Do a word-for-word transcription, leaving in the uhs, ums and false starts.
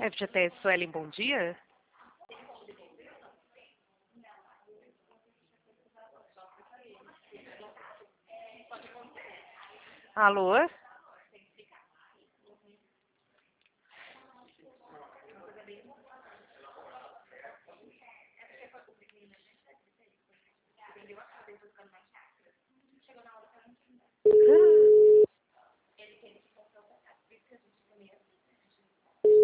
F G T S Suelen, bom dia. Alô?